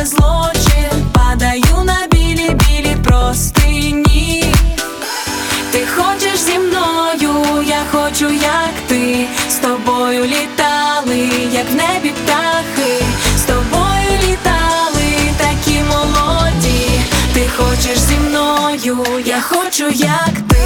злочин. Падаю на білі-білі простині. Ти хочеш зі мною, я хочу, як ти. З тобою літали, як в небі птахи. З тобою літали, такі молоді. Ти хочеш зі мною, я хочу, як ти.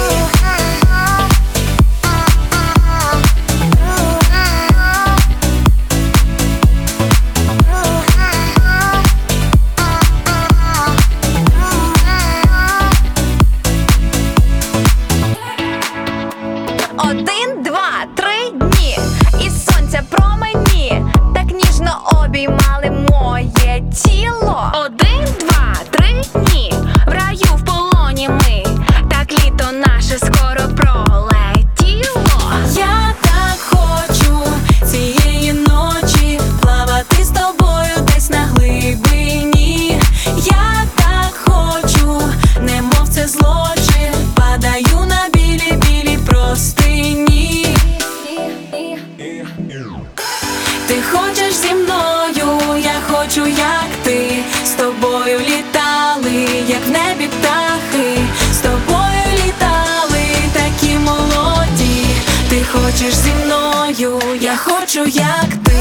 Один, два, три дні, і сонця промені так ніжно обіймали моє тіло. Один, два, три дні, в раю в полоні ми, так літо наше скоро пролетіло. Я так хочу цієї ночі плавати з тобою десь на глибині. Я так хочу, немов це злочин. Падаю на білі-білі простині. Ти хочеш зі мною, я хочу, як ти. З тобою літали, як в небі птахи. З тобою літали, такі молоді. Ти хочеш зі мною, я хочу, як ти.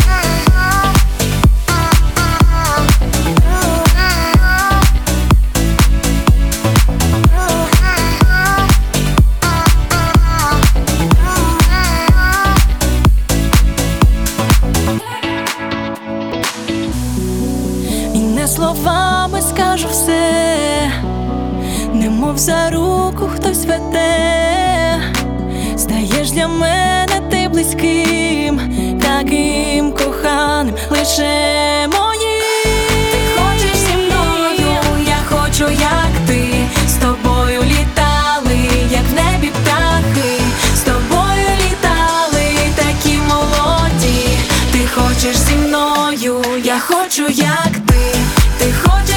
І не словами скажу все, немов за руку хтось веде. Стаєш для мене ти близьким, таким коханим, лише моїм. Ти хочеш зі мною, я хочу, як ти. З тобою літали, як в небі птахи. З тобою літали, такі молоді. Ти хочеш зі мною, я хочу, як ти. Ти хочеш